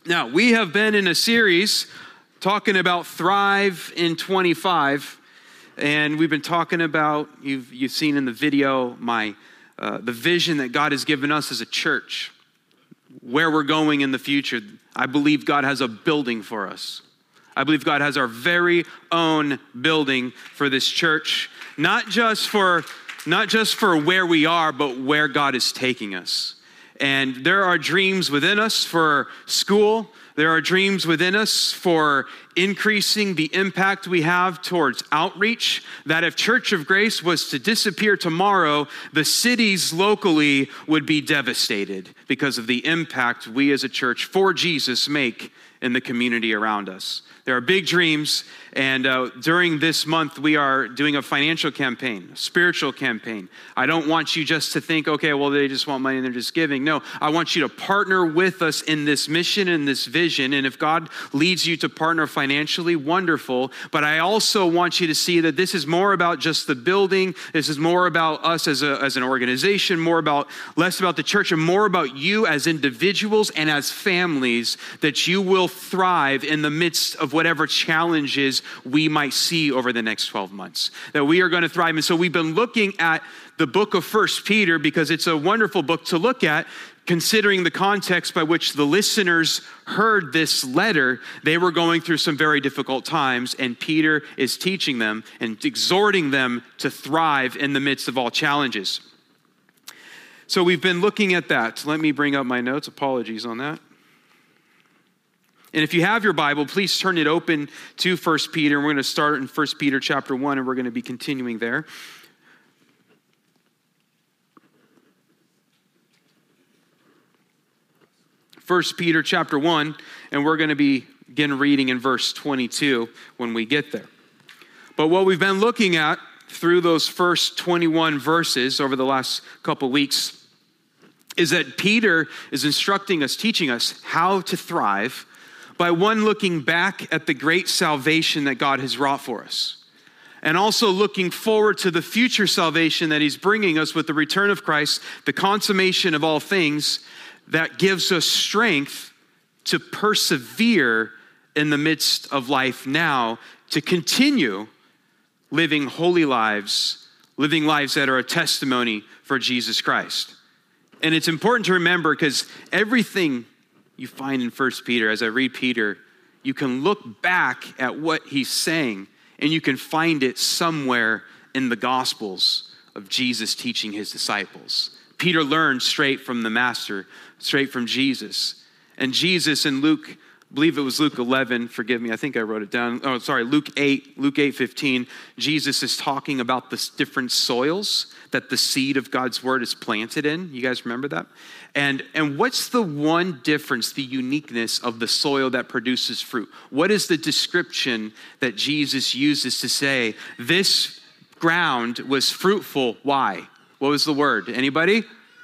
Now, we have been in a series talking about Thrive in 25, and we've been talking about, you've seen in the video, the vision that God has given us as a church, where we're going in the future. I believe God has a building for us. I believe God has our very own building for this church, not just for where we are, but where God is taking us. And there are dreams within us for school. There are dreams within us for increasing the impact we have towards outreach, that if Church of Grace was to disappear tomorrow, the cities locally would be devastated because of the impact we as a church for Jesus make in the community around us. There are big dreams, and during this month, we are doing a financial campaign, a spiritual campaign. I don't want you just to think, okay, well, they just want money and they're just giving. No, I want you to partner with us in this mission and this vision, and if God leads you to partner financially, wonderful. But I also want you to see that this is more about just the building. This is more about us as an organization, less about the church, and more about you as individuals and as families, that you will thrive in the midst of whatever challenges we might see over the next 12 months, that we are going to thrive. And so we've been looking at the book of 1 Peter because it's a wonderful book to look at, considering the context by which the listeners heard this letter. They were going through some very difficult times, and Peter is teaching them and exhorting them to thrive in the midst of all challenges. So we've been looking at that. Let me bring up my notes. Apologies on that. And if you have your Bible, please turn it open to 1 Peter. We're going to start in 1 Peter chapter 1, and we're going to be continuing there. 1 Peter chapter 1, and we're going to begin reading in verse 22 when we get there. But what we've been looking at through those first 21 verses over the last couple weeks is that Peter is instructing us, teaching us how to thrive by one, looking back at the great salvation that God has wrought for us, and also looking forward to the future salvation that he's bringing us with the return of Christ, the consummation of all things that gives us strength to persevere in the midst of life now, to continue living holy lives, living lives that are a testimony for Jesus Christ. And it's important to remember, because everything you find in 1 Peter, as I read Peter, you can look back at what he's saying, and you can find it somewhere in the Gospels of Jesus teaching his disciples. Peter learned straight from the Master, straight from Jesus. And Jesus in Luke, I believe it was Luke 11, forgive me, I think I wrote it down. Oh, sorry, Luke 8:15, Jesus is talking about the different soils that the seed of God's word is planted in. You guys remember that? And what's the one difference, the uniqueness of the soil that produces fruit? What is the description that Jesus uses to say, this ground was fruitful? Why? What was the word? Anybody?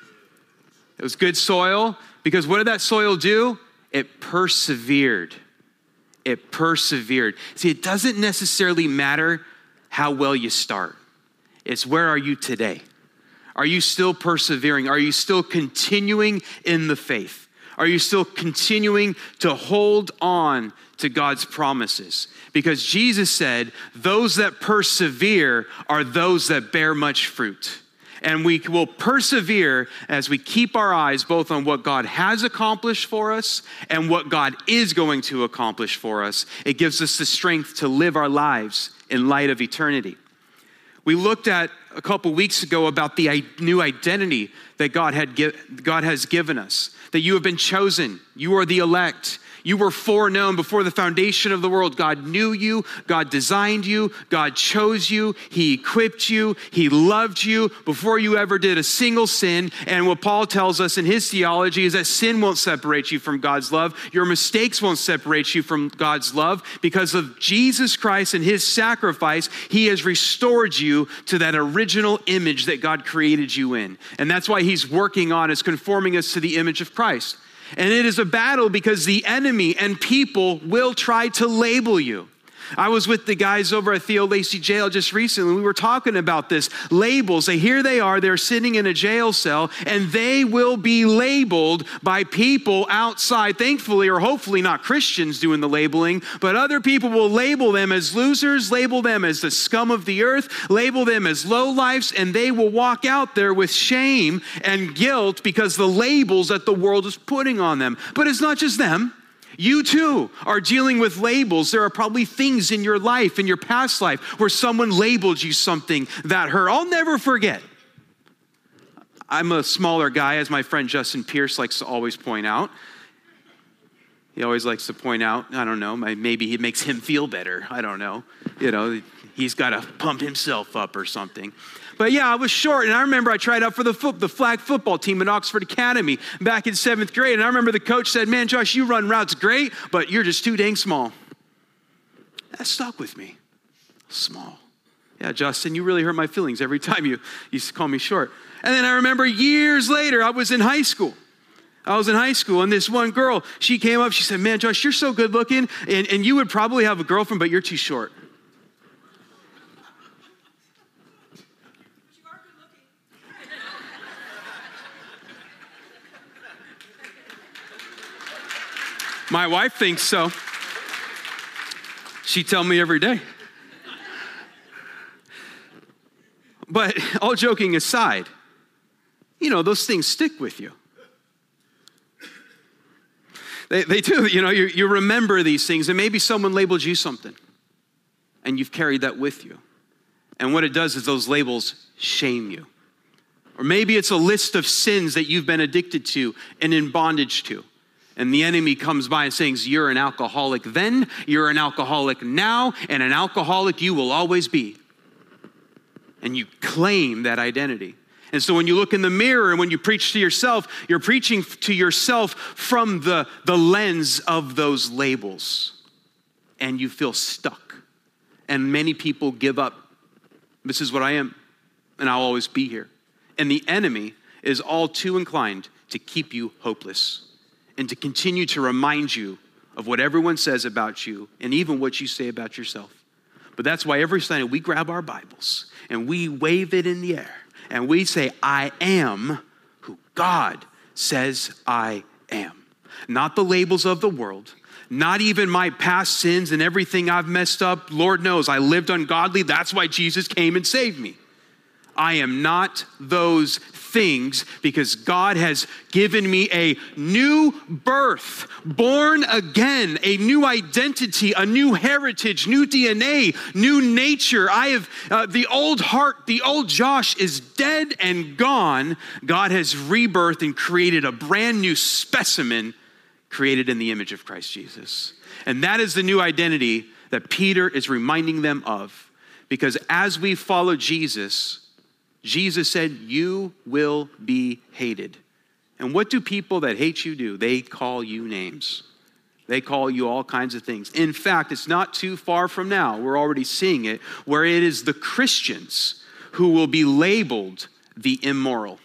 It was good soil, because what did that soil do? It persevered. It persevered. See, it doesn't necessarily matter how well you start. It's where are you today? Are you still persevering? Are you still continuing in the faith? Are you still continuing to hold on to God's promises? Because Jesus said, those that persevere are those that bear much fruit. And we will persevere as we keep our eyes both on what God has accomplished for us and what God is going to accomplish for us. It gives us the strength to live our lives in light of eternity. We looked at a couple weeks ago about the new identity that God has given us, that you have been chosen, you are the elect. You were foreknown before the foundation of the world. God knew you. God designed you. God chose you. He equipped you. He loved you before you ever did a single sin. And what Paul tells us in his theology is that sin won't separate you from God's love. Your mistakes won't separate you from God's love. Because of Jesus Christ and his sacrifice, he has restored you to that original image that God created you in. And that's why he's working on us, conforming us to the image of Christ. And it is a battle because the enemy and people will try to label you. I was with the guys over at Theo Lacey Jail just recently. We were talking about this. Labels. Here they are. They're sitting in a jail cell, and they will be labeled by people outside, thankfully or hopefully not Christians doing the labeling, but other people will label them as losers, label them as the scum of the earth, label them as lowlifes, and they will walk out there with shame and guilt because the labels that the world is putting on them. But it's not just them. You too are dealing with labels. There are probably things in your life, in your past life, where someone labeled you something that hurt. I'll never forget. I'm a smaller guy, as my friend Justin Pierce likes to always point out. He always likes to point out, I don't know, maybe it makes him feel better. I don't know. He's got to pump himself up or something. But yeah, I was short, and I remember I tried out for the flag football team at Oxford Academy back in 7th grade, and I remember the coach said, man, Josh, you run routes great, but you're just too dang small. That stuck with me. Small. Yeah, Justin, you really hurt my feelings every time you used to call me short. And then I remember years later, I was in high school, and this one girl, she came up, she said, man, Josh, you're so good looking, and you would probably have a girlfriend, but you're too short. My wife thinks so. She tells me every day. But all joking aside, those things stick with you. They do. You remember these things, and maybe someone labeled you something, and you've carried that with you. And what it does is those labels shame you. Or maybe it's a list of sins that you've been addicted to and in bondage to. And the enemy comes by and says, you're an alcoholic then, you're an alcoholic now, and an alcoholic you will always be. And you claim that identity. And so when you look in the mirror and when you preach to yourself, you're preaching to yourself from the lens of those labels. And you feel stuck. And many people give up. This is what I am, and I'll always be here. And the enemy is all too inclined to keep you hopeless and to continue to remind you of what everyone says about you and even what you say about yourself. But that's why every Sunday we grab our Bibles and we wave it in the air and we say, I am who God says I am. Not the labels of the world, not even my past sins and everything I've messed up. Lord knows I lived ungodly. That's why Jesus came and saved me. I am not those things because God has given me a new birth, born again, a new identity, a new heritage, new DNA, new nature. I have the old heart, the old Josh is dead and gone. God has rebirthed and created a brand new specimen created in the image of Christ Jesus. And that is the new identity that Peter is reminding them of, because as we follow Jesus, Jesus said, you will be hated. And what do people that hate you do? They call you names. They call you all kinds of things. In fact, it's not too far from now, we're already seeing it, where it is the Christians who will be labeled the immoral.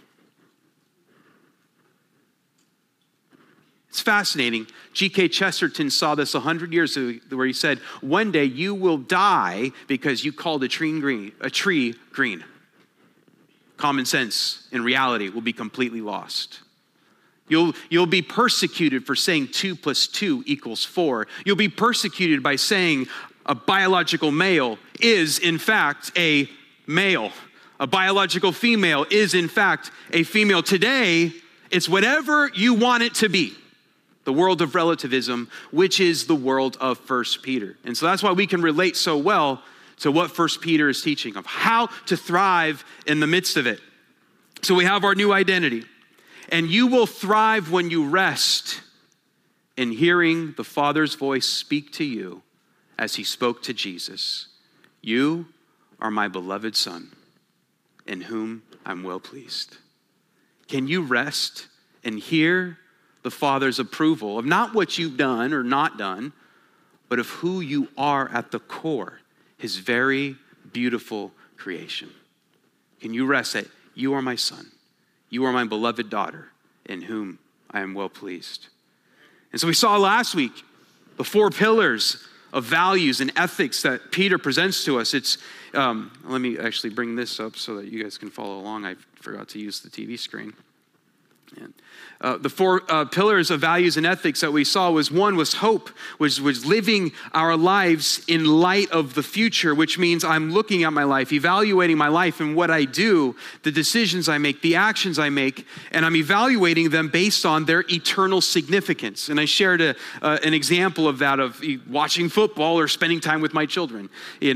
It's fascinating. G.K. Chesterton saw this 100 years ago, where he said, one day you will die because you called a tree green. Common sense and reality will be completely lost. You'll be persecuted for saying 2 + 2 = 4. You'll be persecuted by saying a biological male is in fact a male. A biological female is in fact a female. Today, it's whatever you want it to be. The world of relativism, which is the world of 1 Peter. And so that's why we can relate so well to what 1 Peter is teaching of how to thrive in the midst of it. So we have our new identity. And you will thrive when you rest in hearing the Father's voice speak to you as he spoke to Jesus. You are my beloved Son, in whom I'm well pleased. Can you rest and hear the Father's approval of not what you've done or not done, but of who you are at the core, his very beautiful creation? Can you rest that you are my son, you are my beloved daughter, in whom I am well pleased? And so we saw last week the 4 pillars of values and ethics that Peter presents to us. It's, let me actually bring this up so that you guys can follow along. I forgot to use the TV screen. And, the four pillars of values and ethics that we saw was hope, was living our lives in light of the future, which means I'm looking at my life, evaluating my life and what I do, the decisions I make, the actions I make, and I'm evaluating them based on their eternal significance. And I shared an example of that, of watching football or spending time with my children,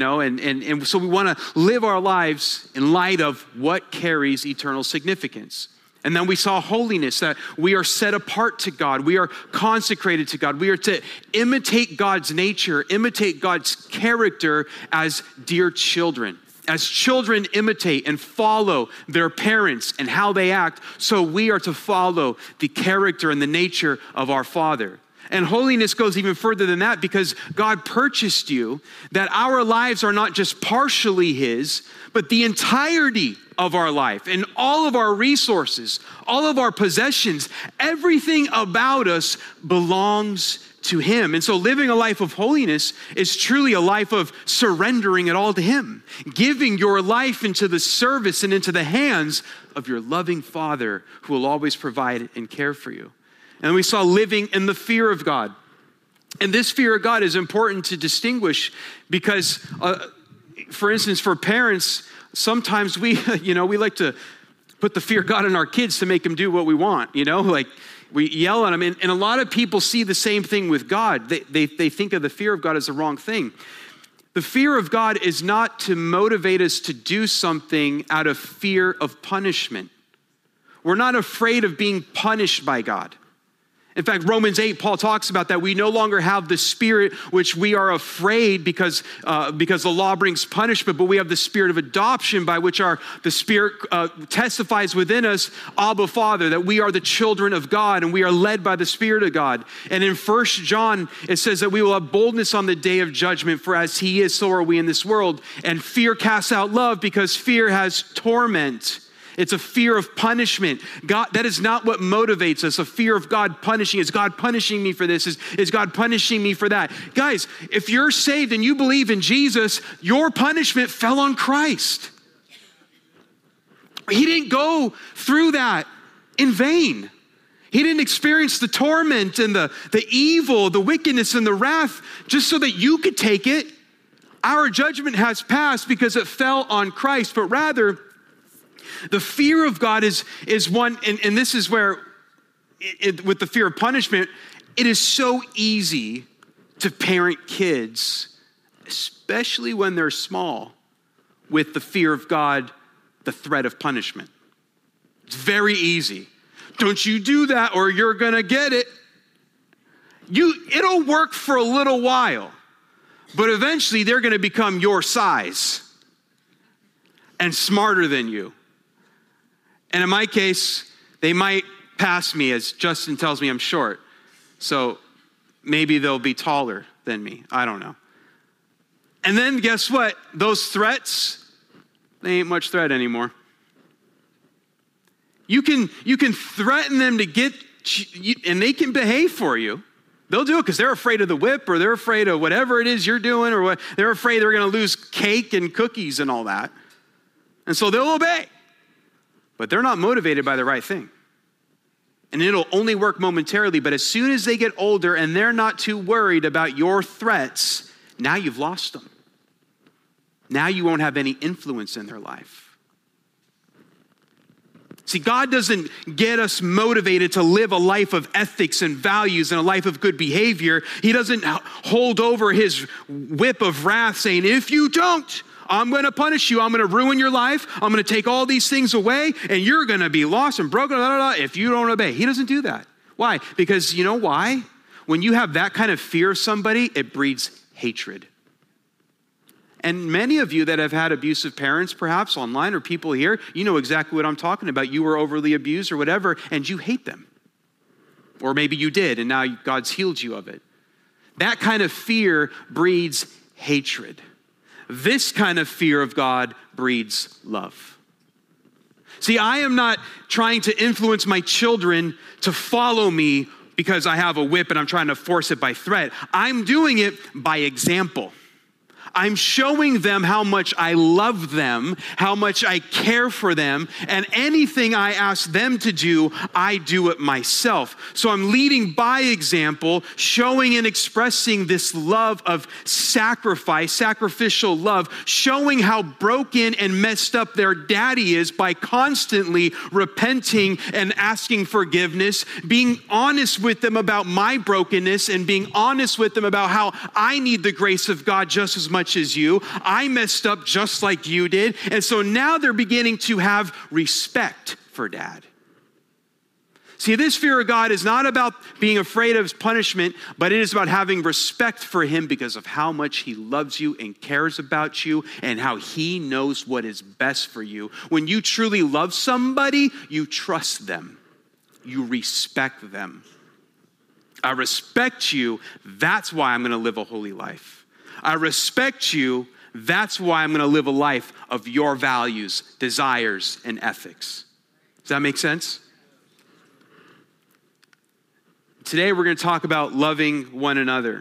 and so we want to live our lives in light of what carries eternal significance. And then we saw holiness, that we are set apart to God. We are consecrated to God. We are to imitate God's nature, imitate God's character as dear children. As children imitate and follow their parents and how they act, so we are to follow the character and the nature of our Father. And holiness goes even further than that, because God purchased you, that our lives are not just partially His, but the entirety of our life and all of our resources, all of our possessions, everything about us belongs to Him. And so living a life of holiness is truly a life of surrendering it all to Him, giving your life into the service and into the hands of your loving Father who will always provide and care for you. And we saw living in the fear of God. And this fear of God is important to distinguish because, for instance, for parents, sometimes we like to put the fear of God in our kids to make them do what we want, like we yell at them. And a lot of people see the same thing with God. They think of the fear of God as the wrong thing. The fear of God is not to motivate us to do something out of fear of punishment. We're not afraid of being punished by God. In fact, Romans 8, Paul talks about that. We no longer have the spirit which we are afraid because the law brings punishment, but we have the spirit of adoption by which the Spirit testifies within us, Abba, Father, that we are the children of God and we are led by the Spirit of God. And in 1 John, it says that we will have boldness on the day of judgment, for as He is, so are we in this world. And fear casts out love, because fear has torment. It's a fear of punishment. God, that is not what motivates us. A fear of God punishing. Is God punishing me for this? Is God punishing me for that? Guys, if you're saved and you believe in Jesus, your punishment fell on Christ. He didn't go through that in vain. He didn't experience the torment and the evil, the wickedness and the wrath just so that you could take it. Our judgment has passed because it fell on Christ, but rather, the fear of God is one, and this is where, with the fear of punishment, it is so easy to parent kids, especially when they're small, with the fear of God, the threat of punishment. It's very easy. Don't you do that or you're gonna get it. It'll work for a little while, but eventually they're gonna become your size and smarter than you. And in my case, they might pass me, as Justin tells me I'm short. So maybe they'll be taller than me. I don't know. And then guess what? Those threats, they ain't much threat anymore. You can threaten them to get, and they can behave for you. They'll do it because they're afraid of the whip, or they're afraid of whatever it is you're doing, or what, they're afraid they're going to lose cake and cookies and all that. And so they'll obey. But they're not motivated by the right thing. And it'll only work momentarily, but as soon as they get older and they're not too worried about your threats, now you've lost them. Now you won't have any influence in their life. See, God doesn't get us motivated to live a life of ethics and values and a life of good behavior. He doesn't hold over His whip of wrath saying, if you don't, I'm going to punish you. I'm going to ruin your life. I'm going to take all these things away, and you're going to be lost and broken if you don't obey. He doesn't do that. Why? Because you know why? When you have that kind of fear of somebody, it breeds hatred. And many of you that have had abusive parents, perhaps online or people here, you know exactly what I'm talking about. You were overly abused or whatever, and you hate them. Or maybe you did, and now God's healed you of it. That kind of fear breeds hatred. This kind of fear of God breeds love. See, I am not trying to influence my children to follow me because I have a whip and I'm trying to force it by threat. I'm doing it by example. I'm showing them how much I love them, how much I care for them, and anything I ask them to do, I do it myself. So I'm leading by example, showing and expressing this love of sacrifice, sacrificial love, showing how broken and messed up their daddy is by constantly repenting and asking forgiveness, being honest with them about my brokenness and being honest with them about how I need the grace of God just as much as you. I messed up just like you did. And so now they're beginning to have respect for dad. See, this fear of God is not about being afraid of his punishment, but it is about having respect for him because of how much he loves you and cares about you and how he knows what is best for you. When you truly love somebody, you trust them. You respect them. I respect you. That's why I'm going to live a holy life. I respect you. That's why I'm going to live a life of your values, desires, and ethics. Does that make sense? Today we're going to talk about loving one another.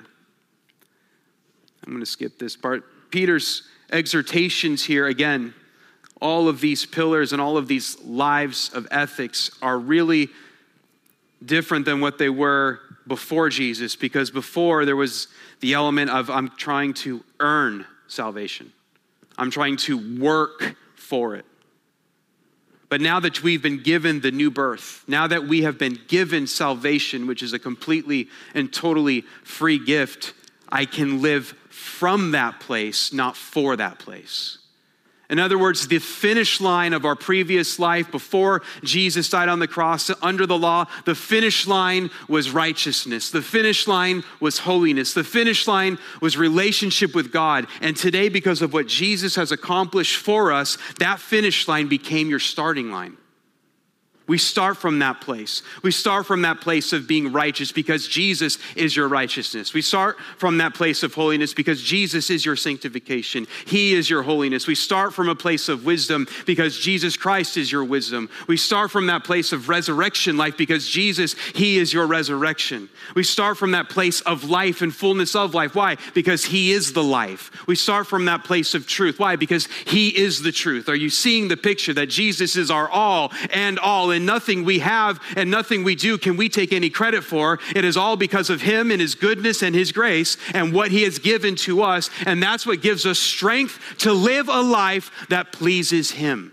I'm going to skip this part. Peter's exhortations here, again, all of these pillars and all of these lives of ethics are really different than what they were before Jesus, because before there was the element of I'm trying to earn salvation. I'm trying to work for it. But now that we've been given the new birth, now that we have been given salvation, which is a completely and totally free gift, I can live from that place, not for that place. In other words, the finish line of our previous life before Jesus died on the cross under the law, the finish line was righteousness. The finish line was holiness. The finish line was relationship with God. And today, because of what Jesus has accomplished for us, that finish line became your starting line. We start from that place. We start from that place of being righteous because Jesus is your righteousness. We start from that place of holiness because Jesus is your sanctification. He is your holiness. We start from a place of wisdom because Jesus Christ is your wisdom. We start from that place of resurrection life because Jesus, he is your resurrection. We start from that place of life and fullness of life. Why? Because he is the life. We start from that place of truth. Why? Because he is the truth. Are you seeing the picture that Jesus is our all and all? And nothing we have and nothing we do can we take any credit for. It is all because of him and his goodness and his grace and what he has given to us. And that's what gives us strength to live a life that pleases him.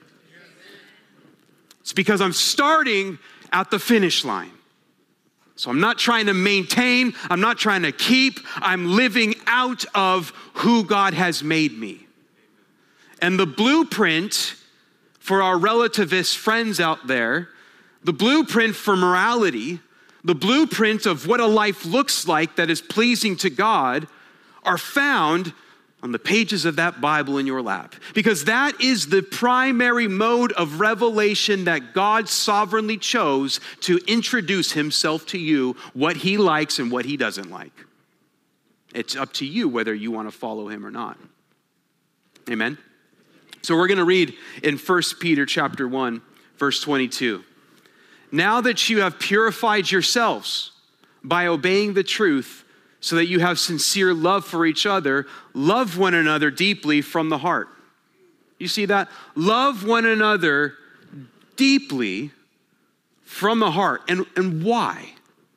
It's because I'm starting at the finish line. So I'm not trying to maintain, I'm not trying to keep, I'm living out of who God has made me. And the blueprint for our relativist friends out there, the blueprint for morality, the blueprint of what a life looks like that is pleasing to God, are found on the pages of that Bible in your lap. Because that is the primary mode of revelation that God sovereignly chose to introduce himself to you, what he likes and what he doesn't like. It's up to you whether you want to follow him or not. Amen? So we're going to read in 1 Peter chapter 1, verse 22. Now that you have purified yourselves by obeying the truth so that you have sincere love for each other, love one another deeply from the heart. You see that? Love one another deeply from the heart. And why?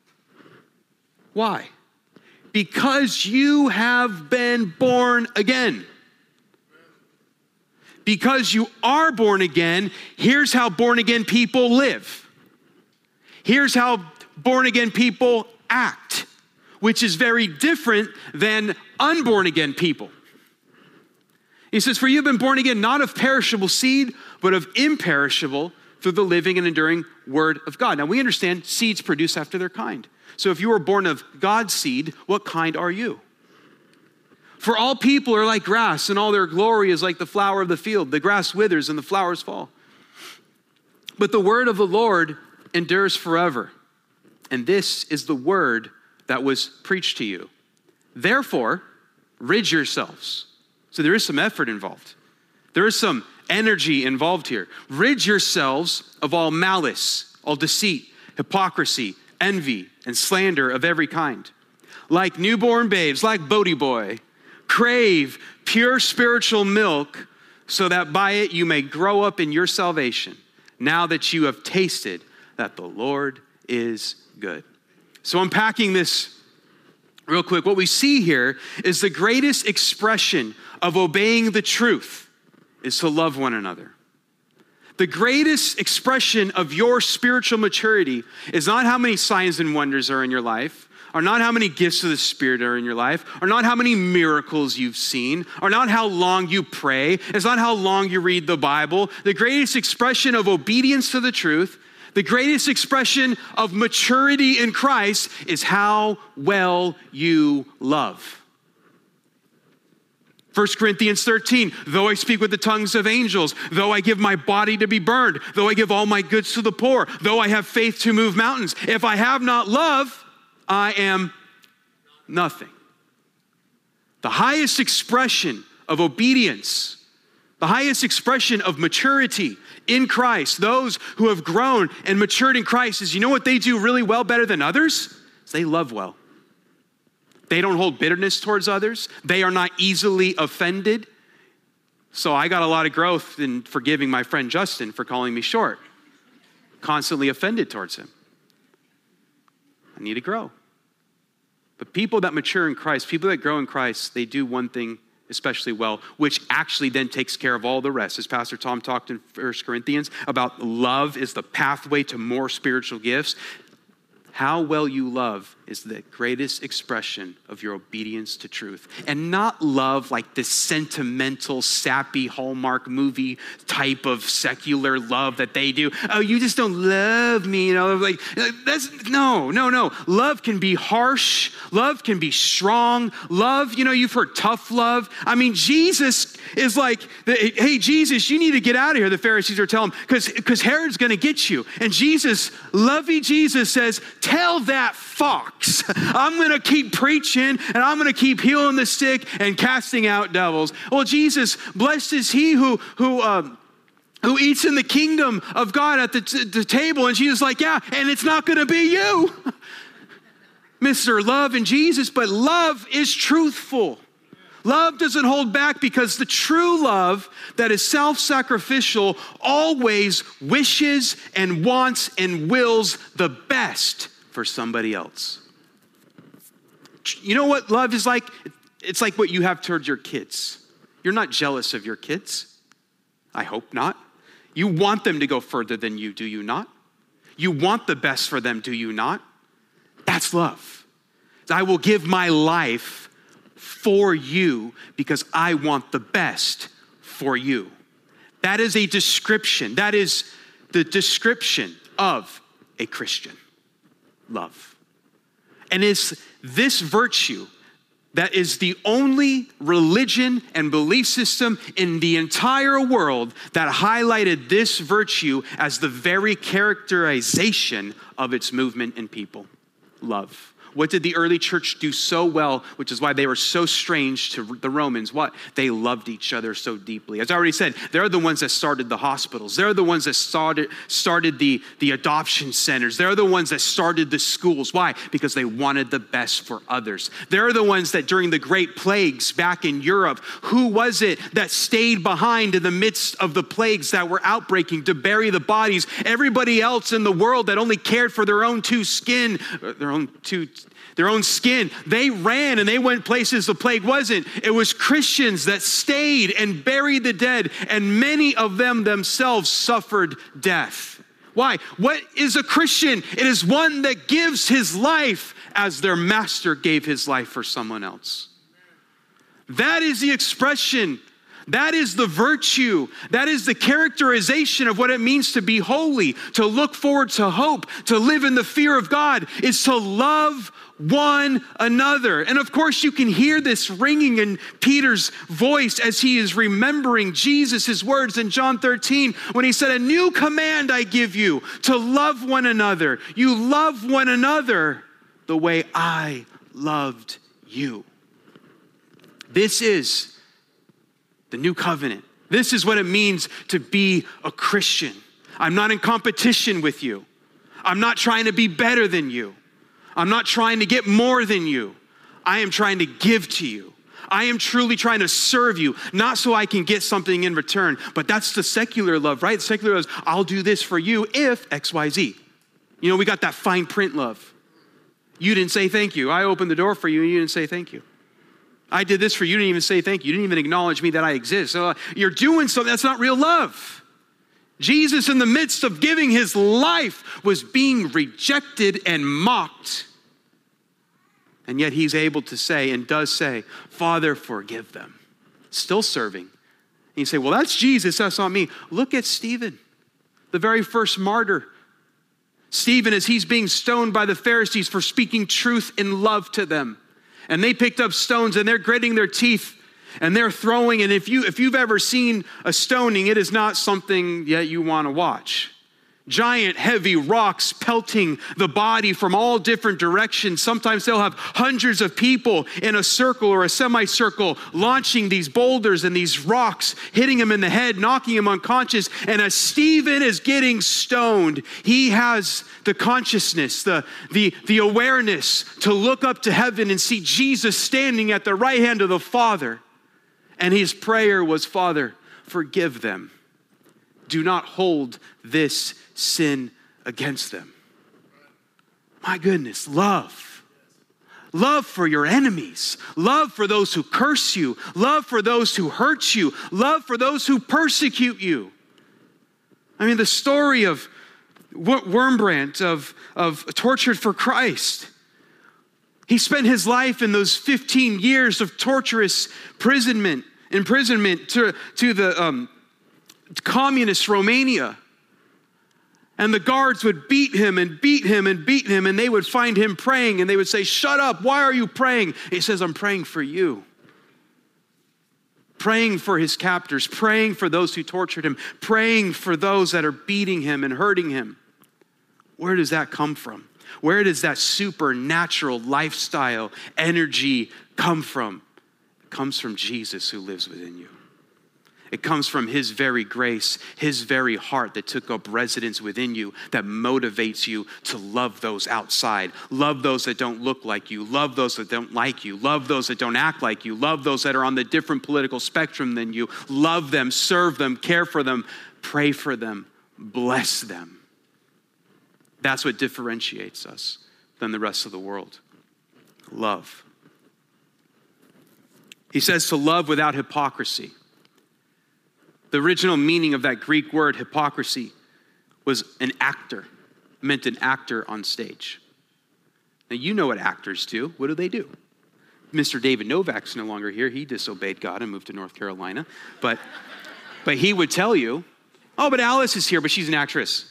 Why? Because you have been born again. Because you are born again, here's how born again people live. Here's how born again people act, which is very different than unborn again people. He says, for you have been born again, not of perishable seed, but of imperishable through the living and enduring word of God. Now we understand seeds produce after their kind. So if you were born of God's seed, what kind are you? For all people are like grass, and all their glory is like the flower of the field. The grass withers and the flowers fall. But the word of the Lord endures forever. And this is the word that was preached to you. Therefore, rid yourselves. So there is some effort involved. There is some energy involved here. Rid yourselves of all malice, all deceit, hypocrisy, envy, and slander of every kind. Like newborn babes, like Bodie Boy, crave pure spiritual milk so that by it you may grow up in your salvation, now that you have tasted that the Lord is good. So unpacking this real quick, what we see here is the greatest expression of obeying the truth is to love one another. The greatest expression of your spiritual maturity is not how many signs and wonders are in your life, or not how many gifts of the Spirit are in your life, or not how many miracles you've seen, or not how long you pray. It's not how long you read the Bible. The greatest expression of obedience to the truth, the greatest expression of maturity in Christ is how well you love. 1 Corinthians 13, though I speak with the tongues of angels, though I give my body to be burned, though I give all my goods to the poor, though I have faith to move mountains, if I have not love, I am nothing. The highest expression of obedience, the highest expression of maturity in Christ, those who have grown and matured in Christ, is you know what they do really well, better than others? Is they love well. They don't hold bitterness towards others. They are not easily offended. So I got a lot of growth in forgiving my friend Justin for calling me short. Constantly offended towards him. I need to grow. But people that mature in Christ, people that grow in Christ, they do one thing especially well, which actually then takes care of all the rest. As Pastor Tom talked in 1 Corinthians about love is the pathway to more spiritual gifts. How well you love is the greatest expression of your obedience to truth. And not love like this sentimental, sappy Hallmark movie type of secular love that they do. Oh, you just don't love me, like that's no. Love can be harsh. Love can be strong. Love, you've heard tough love. I mean, Jesus is like, hey, Jesus, you need to get out of here, the Pharisees are telling him, because Herod's going to get you. And Jesus, lovey Jesus says, tell that fox, I'm going to keep preaching and I'm going to keep healing the sick and casting out devils. Well, Jesus, blessed is he who eats in the kingdom of God at the table. And Jesus is like, yeah, and it's not going to be you, Mr. Love and Jesus, but love is truthful. Love doesn't hold back because the true love that is self-sacrificial always wishes and wants and wills the best for somebody else. You know what love is like? It's like what you have towards your kids. You're not jealous of your kids. I hope not. You want them to go further than you, do you not? You want the best for them, do you not? That's love. I will give my life for you because I want the best for you. That is a description. That is the description of a Christian. Love. And it's this virtue that is the only religion and belief system in the entire world that highlighted this virtue as the very characterization of its movement in people. Love. What did the early church do so well, which is why they were so strange to the Romans? What? They loved each other so deeply. As I already said, they're the ones that started the hospitals. They're the ones that started the adoption centers. They're the ones that started the schools. Why? Because they wanted the best for others. They're the ones that during the Great Plagues back in Europe, who was it that stayed behind in the midst of the plagues that were outbreaking to bury the bodies? Everybody else in the world that only cared for their own skin. They ran and they went places the plague wasn't. It was Christians that stayed and buried the dead, and many of them themselves suffered death. Why? What is a Christian? It is one that gives his life as their master gave his life for someone else. That is the expression. That is the virtue. That is the characterization of what it means to be holy, to look forward to hope, to live in the fear of God, is to love one another. And of course, you can hear this ringing in Peter's voice as he is remembering Jesus' words in John 13 when he said, "A new command I give you, to love one another. You love one another the way I loved you." This is the new covenant. This is what it means to be a Christian. I'm not in competition with you. I'm not trying to be better than you. I'm not trying to get more than you. I am trying to give to you. I am truly trying to serve you, not so I can get something in return. But that's the secular love, right? The secular love is, I'll do this for you if X, Y, Z. You know, we got that fine print love. You didn't say thank you. I opened the door for you and you didn't say thank you. I did this for you. You didn't even say thank you. You didn't even acknowledge me that I exist. So you're doing something that's not real love. Jesus, in the midst of giving his life, was being rejected and mocked. And yet he's able to say and does say, Father, forgive them. Still serving. And you say, well, that's Jesus, that's not me. Look at Stephen, the very first martyr. Stephen, as he's being stoned by the Pharisees for speaking truth in love to them. And they picked up stones and they're gritting their teeth and they're throwing. And if you've ever seen a stoning, it is not something that you want to watch. Giant, heavy rocks pelting the body from all different directions. Sometimes they'll have hundreds of people in a circle or a semicircle launching these boulders and these rocks, hitting him in the head, knocking him unconscious. And as Stephen is getting stoned, he has the consciousness, the awareness to look up to heaven and see Jesus standing at the right hand of the Father. And his prayer was, Father, forgive them. Do not hold this sin against them. My goodness, love. Love for your enemies. Love for those who curse you. Love for those who hurt you. Love for those who persecute you. I mean, the story of Wurmbrand, of Tortured for Christ. He spent his life in those 15 years of torturous imprisonment to the communist Romania. And the guards would beat him and beat him and beat him, and they would find him praying, and they would say, shut up, why are you praying? He says, I'm praying for you. Praying for his captors, praying for those who tortured him, praying for those that are beating him and hurting him. Where does that come from? Where does that supernatural lifestyle energy come from? It comes from Jesus who lives within you. It comes from his very grace, his very heart that took up residence within you, that motivates you to love those outside, love those that don't look like you, love those that don't like you, love those that don't act like you, love those that are on the different political spectrum than you, love them, serve them, care for them, pray for them, bless them. That's what differentiates us than the rest of the world. Love. He says to love without hypocrisy. The original meaning of that Greek word, hypocrisy, was an actor, meant an actor on stage. Now, you know what actors do. What do? Mr. David Novak's no longer here. He disobeyed God and moved to North Carolina. But he would tell you, oh, but Alice is here, but she's an actress.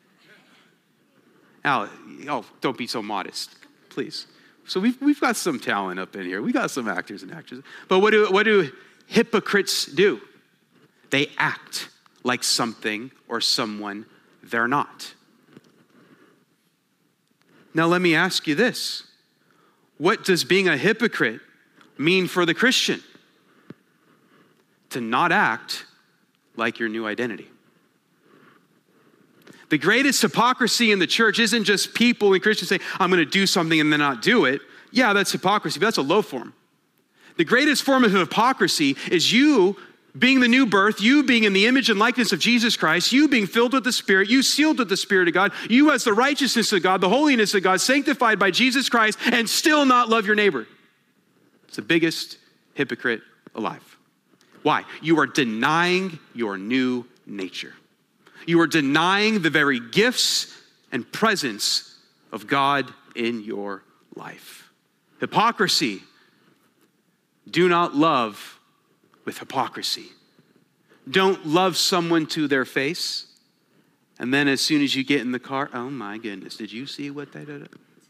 Alice, oh, don't be so modest, please. So we've got some talent up in here. We got some actors and actresses. But what do hypocrites do? They act like something or someone they're not. Now let me ask you this. What does being a hypocrite mean for the Christian? To not act like your new identity. The greatest hypocrisy in the church isn't just people and Christians saying, I'm going to do something and then not do it. Yeah, that's hypocrisy, but that's a low form. The greatest form of hypocrisy is you being the new birth, you being in the image and likeness of Jesus Christ, you being filled with the Spirit, you sealed with the Spirit of God, you as the righteousness of God, the holiness of God, sanctified by Jesus Christ, and still not love your neighbor. It's the biggest hypocrite alive. Why? You are denying your new nature. You are denying the very gifts and presence of God in your life. Hypocrisy. Do not love with hypocrisy. Don't love someone to their face, and then as soon as you get in the car, oh my goodness, did you see what they did?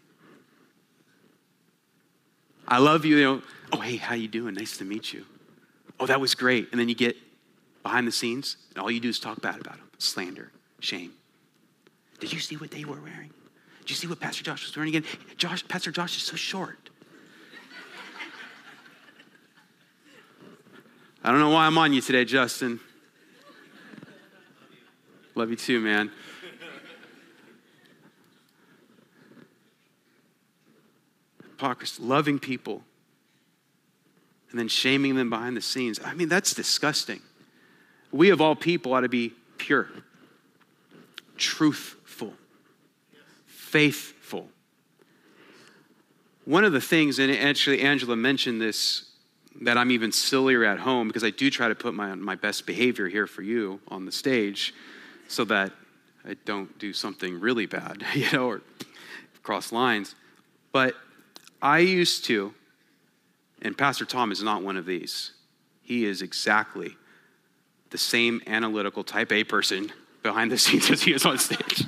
I love you, oh hey, how you doing? Nice to meet you. Oh, that was great. And then you get behind the scenes, and all you do is talk bad about them. Slander, shame. Did you see what they were wearing? Did you see what Pastor Josh was wearing again? Pastor Josh is so short. I don't know why I'm on you today, Justin. Love you too, man. hypocrisy, loving people, and then shaming them behind the scenes. I mean, that's disgusting. We of all people ought to be pure, truthful, faithful. One of the things, and actually Angela mentioned this, that I'm even sillier at home because I do try to put my best behavior here for you on the stage so that I don't do something really bad, or cross lines. But I used to, and Pastor Tom is not one of these. He is exactly the same analytical type A person behind the scenes as he is on stage.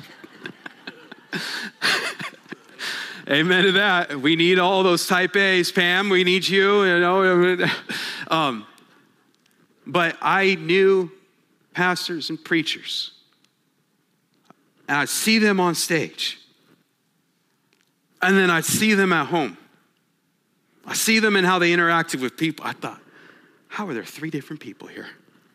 Amen to that. We need all those type A's, Pam. We need you, But I knew pastors and preachers. And I'd see them on stage. And then I'd see them at home. I see them in how they interacted with people. I thought, how are there three different people here?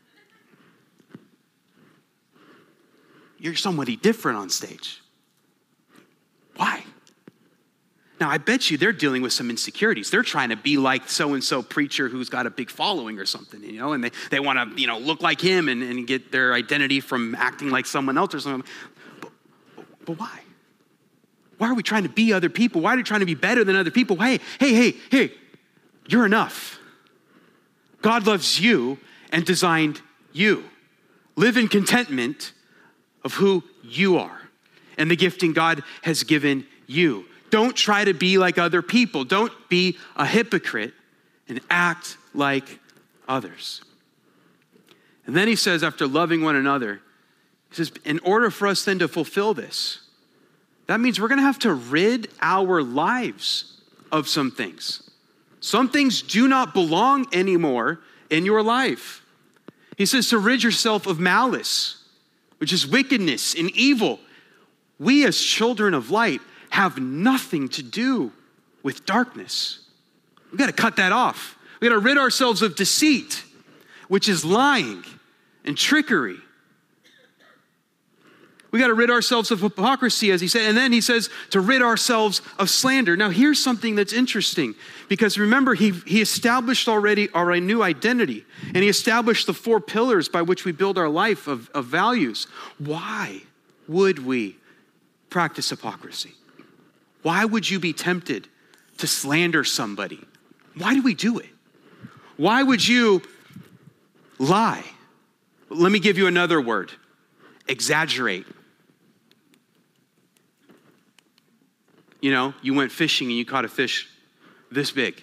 You're somebody different on stage. Why? Now, I bet you they're dealing with some insecurities. They're trying to be like so-and-so preacher who's got a big following or something, and they want to, look like him and get their identity from acting like someone else or something. But why? Why are we trying to be other people? Why are we trying to be better than other people? Hey, you're enough. God loves you and designed you. Live in contentment of who you are and the gifting God has given you. Don't try to be like other people. Don't be a hypocrite and act like others. And then he says, after loving one another, he says, in order for us then to fulfill this, that means we're going to have to rid our lives of some things. Some things do not belong anymore in your life. He says to rid yourself of malice, which is wickedness and evil. We as children of light have nothing to do with darkness. We've got to cut that off. We've got to rid ourselves of deceit, which is lying and trickery. We got to rid ourselves of hypocrisy, as he said. And then he says to rid ourselves of slander. Now, here's something that's interesting, because remember, he established already our new identity, and he established the 4 pillars by which we build our life of values. Why would we practice hypocrisy? Why would you be tempted to slander somebody? Why do we do it? Why would you lie? Let me give you another word. Exaggerate. You went fishing and you caught a fish this big.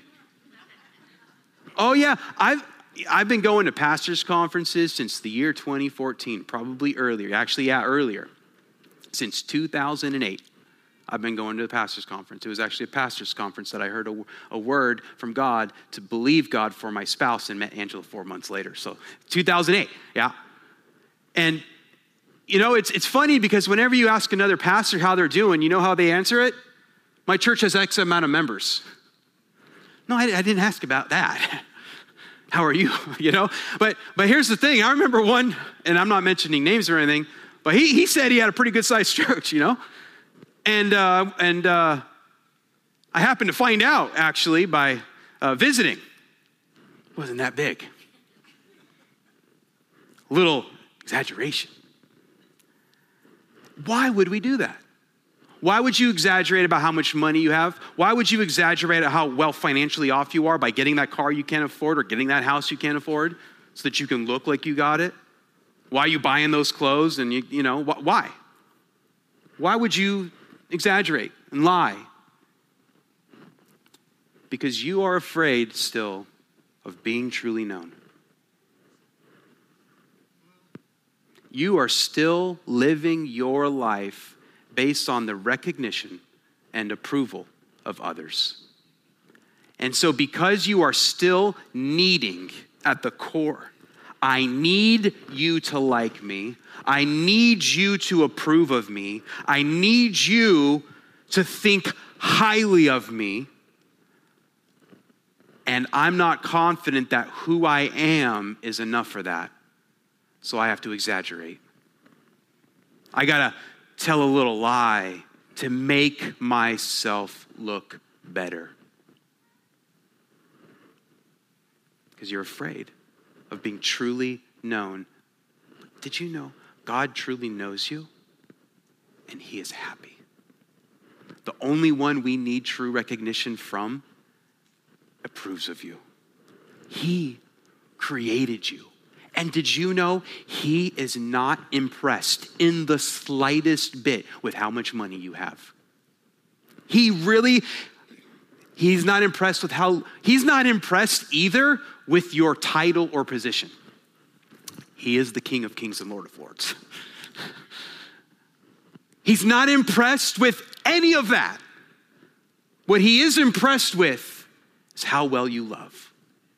Oh yeah, I've been going to pastors' conferences since the year 2014, probably earlier. Actually, earlier. Since 2008, I've been going to the pastors' conference. It was actually a pastors' conference that I heard a word from God to believe God for my spouse, and met Angela 4 months later. So 2008, yeah. And it's funny because whenever you ask another pastor how they're doing, you know how they answer it? My church has X amount of members. No, I didn't ask about that. How are you? But here's the thing. I remember one, and I'm not mentioning names or anything, but he said he had a pretty good sized church, And I happened to find out actually by visiting. It wasn't that big. A little exaggeration. Why would we do that? Why would you exaggerate about how much money you have? Why would you exaggerate how well financially off you are by getting that car you can't afford or getting that house you can't afford so that you can look like you got it? Why are you buying those clothes? And why? Why would you exaggerate and lie? Because you are afraid still of being truly known. You are still living your life based on the recognition and approval of others. And so because you are still needing at the core, I need you to like me. I need you to approve of me. I need you to think highly of me. And I'm not confident that who I am is enough for that. So I have to exaggerate. I gotta tell a little lie to make myself look better. because you're afraid of being truly known. Did you know God truly knows you and he is happy? The only one we need true recognition from approves of you. He created you. And did you know he is not impressed in the slightest bit with how much money you have? He's not impressed either with your title or position. He is the King of Kings and Lord of Lords. He's not impressed with any of that. What he is impressed with is how well you love.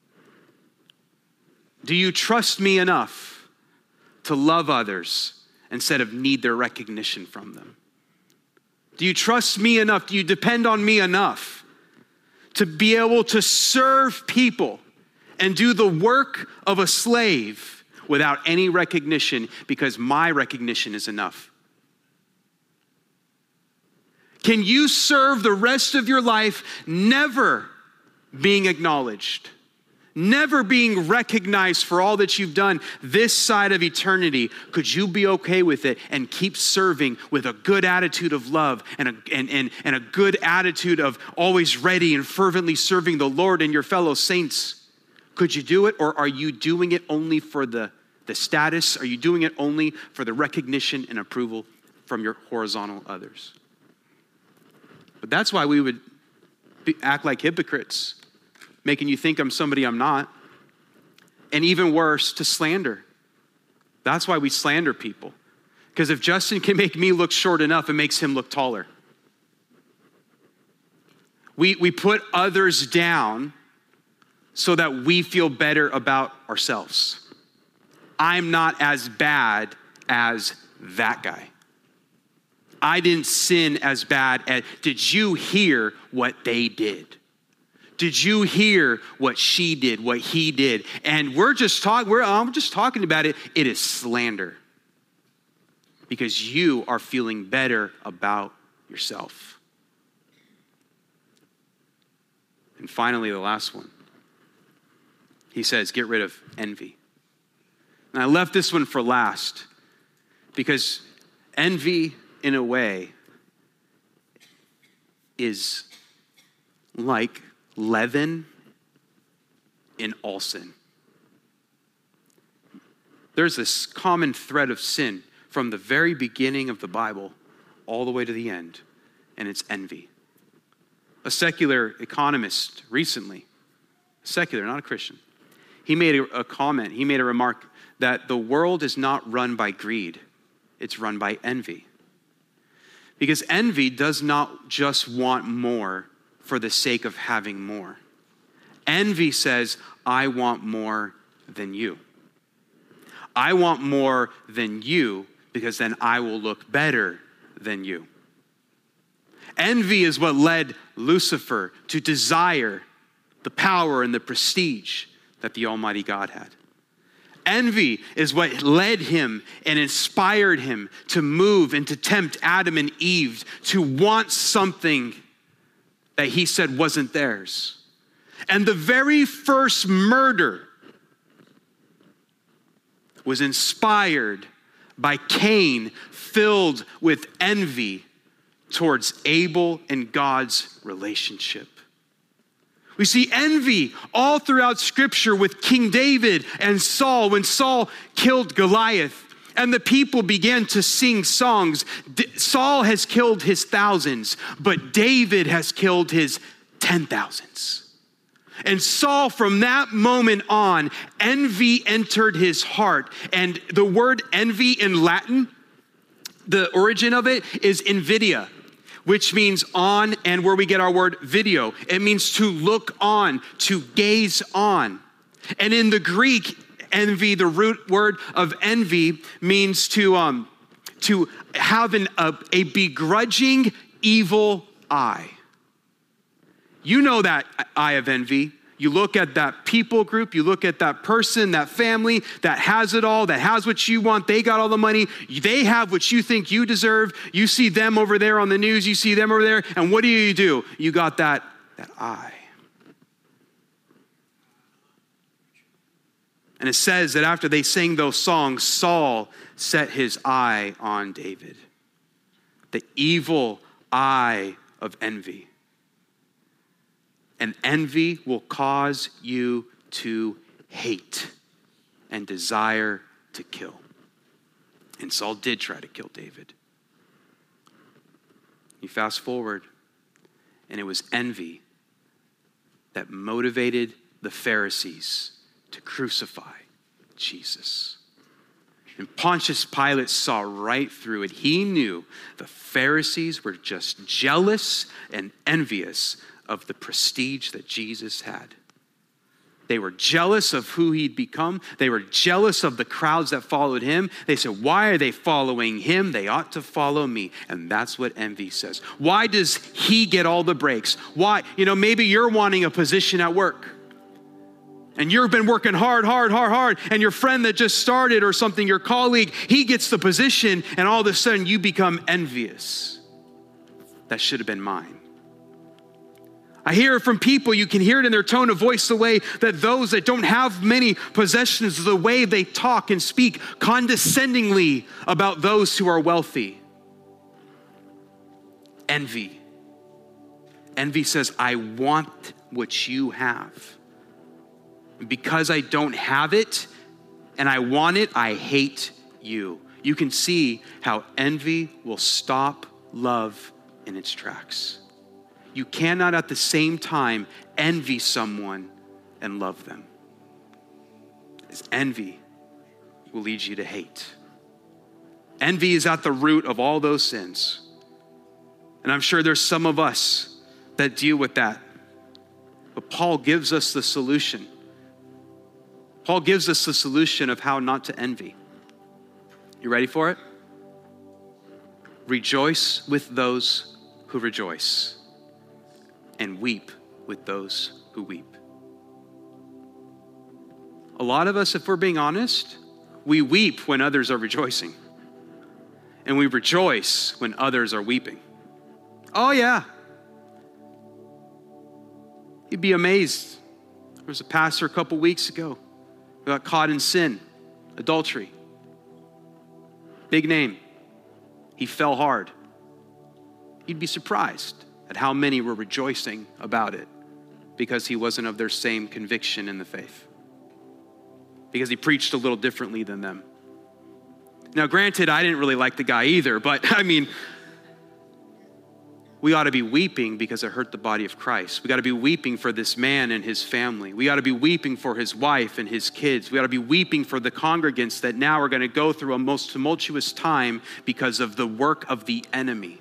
Do you trust me enough to love others instead of need their recognition from them? Do you trust me enough? Do you depend on me enough to be able to serve people and do the work of a slave without any recognition because my recognition is enough? Can you serve the rest of your life never being acknowledged, never being recognized for all that you've done this side of eternity? Could you be okay with it and keep serving with a good attitude of love and a good attitude of always ready and fervently serving the Lord and your fellow saints? Could you do it, or are you doing it only for the status? Are you doing it only for the recognition and approval from your horizontal others? But that's why we would act like hypocrites, making you think I'm somebody I'm not. And even worse, to slander. That's why we slander people. Because if Justin can make me look short enough, it makes him look taller. We put others down so that we feel better about ourselves. I'm not as bad as that guy. I didn't sin as bad as, did you hear what they did? Did you hear what she did, what he did? And I'm just talking about it. It is slander. Because you are feeling better about yourself. And finally, the last one. He says, get rid of envy. And I left this one for last because envy, in a way, is like leaven in all sin. There's this common thread of sin from the very beginning of the Bible all the way to the end, and it's envy. A secular economist recently, secular, not a Christian, he made a comment, he made a remark that the world is not run by greed, it's run by envy. Because envy does not just want more for the sake of having more. Envy says, I want more than you. I want more than you because then I will look better than you. Envy is what led Lucifer to desire the power and the prestige that the Almighty God had. Envy is what led him and inspired him to move and to tempt Adam and Eve to want something that he said wasn't theirs. And the very first murder was inspired by Cain, filled with envy towards Abel and God's relationship. We see envy all throughout Scripture with King David and Saul. When Saul killed Goliath and the people began to sing songs, Saul has killed his thousands, but David has killed his 10,000s. And Saul, from that moment on, envy entered his heart. And the word envy in Latin, the origin of it is invidia, which means on, and where we get our word video. It means to look on, to gaze on. And in the Greek, envy, the root word of envy, means to have a begrudging evil eye. You know that eye of envy. You look at that people group, you look at that person, that family that has it all, that has what you want. They got all the money. They have what you think you deserve. You see them over there on the news. You see them over there. And what do? You got that eye. And it says that after they sang those songs, Saul set his eye on David. The evil eye of envy. And envy will cause you to hate and desire to kill. And Saul did try to kill David. You fast forward, and it was envy that motivated the Pharisees to crucify Jesus. And Pontius Pilate saw right through it. He knew the Pharisees were just jealous and envious of the prestige that Jesus had. They were jealous of who he'd become. They were jealous of the crowds that followed him. They said, why are they following him? They ought to follow me. And that's what envy says. Why does he get all the breaks? Why? Maybe you're wanting a position at work. And you've been working hard. And your friend that just started or something, your colleague, he gets the position. And all of a sudden you become envious. That should have been mine. I hear it from people. You can hear it in their tone of voice, the way that those that don't have many possessions, the way they talk and speak condescendingly about those who are wealthy. Envy. Envy says, I want what you have. And because I don't have it and I want it, I hate you. You can see how envy will stop love in its tracks. You cannot at the same time envy someone and love them. As envy will lead you to hate. Envy is at the root of all those sins. And I'm sure there's some of us that deal with that. But Paul gives us the solution. Paul gives us the solution of how not to envy. You ready for it? Rejoice with those who rejoice. And weep with those who weep. A lot of us, if we're being honest, we weep when others are rejoicing. And we rejoice when others are weeping. Oh yeah. You'd be amazed. There was a pastor a couple weeks ago who got caught in sin, adultery. Big name. He fell hard. You'd be surprised at how many were rejoicing about it because he wasn't of their same conviction in the faith. Because he preached a little differently than them. Now, granted, I didn't really like the guy either, but we ought to be weeping because it hurt the body of Christ. We got to be weeping for this man and his family. We ought to be weeping for his wife and his kids. We ought to be weeping for the congregants that now are going to go through a most tumultuous time because of the work of the enemy.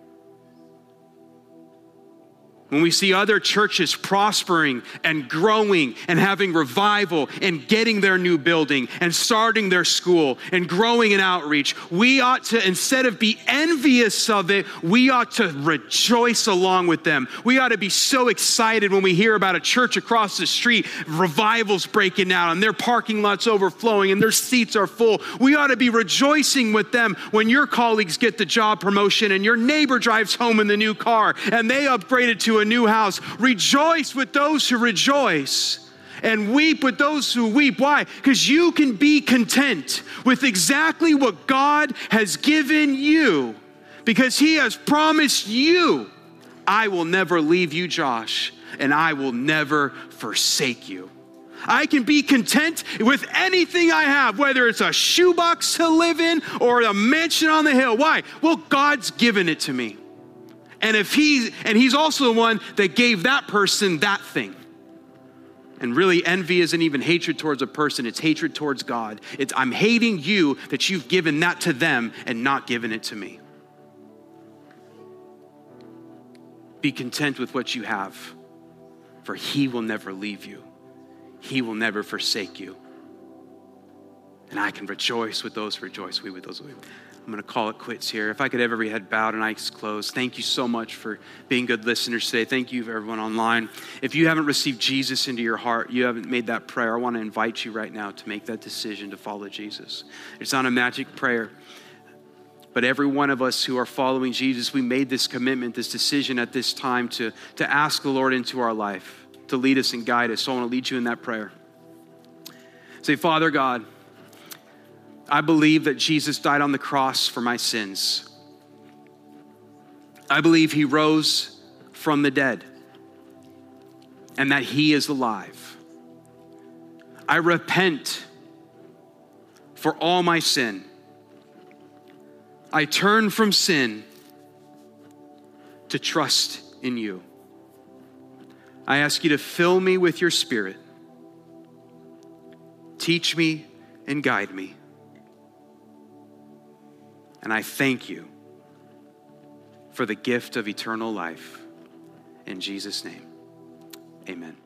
When we see other churches prospering and growing and having revival and getting their new building and starting their school and growing in outreach, we ought to, instead of be envious of it, we ought to rejoice along with them. We ought to be so excited when we hear about a church across the street, revivals breaking out and their parking lots overflowing and their seats are full. We ought to be rejoicing with them when your colleagues get the job promotion and your neighbor drives home in the new car and they upgraded to a new house. Rejoice with those who rejoice and weep with those who weep. Why? Because you can be content with exactly what God has given you because he has promised you, I will never leave you, Josh, and I will never forsake you. I can be content with anything I have, whether it's a shoebox to live in or a mansion on the hill. Why? Well, God's given it to me. And he's also the one that gave that person that thing. And really, envy isn't even hatred towards a person, it's hatred towards God. It's I'm hating you that you've given that to them and not given it to me. Be content with what you have, for he will never leave you. He will never forsake you. And I can rejoice with those who rejoice, weep with those who weep. I'm going to call it quits here. If I could have every head bowed and eyes closed. Thank you so much for being good listeners today. Thank you for everyone online. If you haven't received Jesus into your heart, you haven't made that prayer, I want to invite you right now to make that decision to follow Jesus. It's not a magic prayer. But every one of us who are following Jesus, we made this commitment, this decision at this time to ask the Lord into our life, to lead us and guide us. So I want to lead you in that prayer. Say, Father God, I believe that Jesus died on the cross for my sins. I believe he rose from the dead and that he is alive. I repent for all my sin. I turn from sin to trust in you. I ask you to fill me with your Spirit. Teach me and guide me. And I thank you for the gift of eternal life. In Jesus' name, amen.